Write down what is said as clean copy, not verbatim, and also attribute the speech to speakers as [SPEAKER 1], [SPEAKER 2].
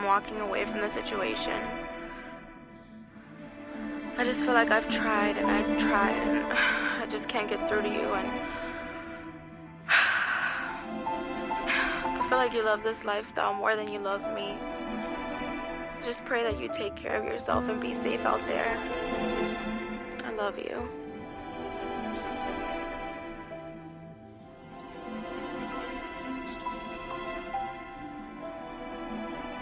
[SPEAKER 1] I'm walking away from the situation. I just feel like I've tried and I just can't get through to you, and I feel like you love this lifestyle more than you love me. Just pray that you take care of yourself and be safe out there. I love you.